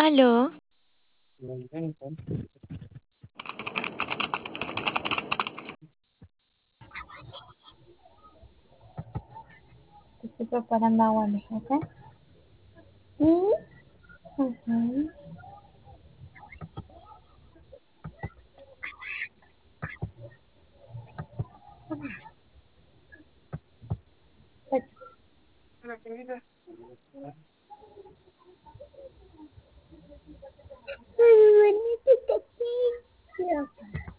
Aló, Estoy preparando agua, mija, ¿ok? Mm, ujú. Ay, bonito, te quiero.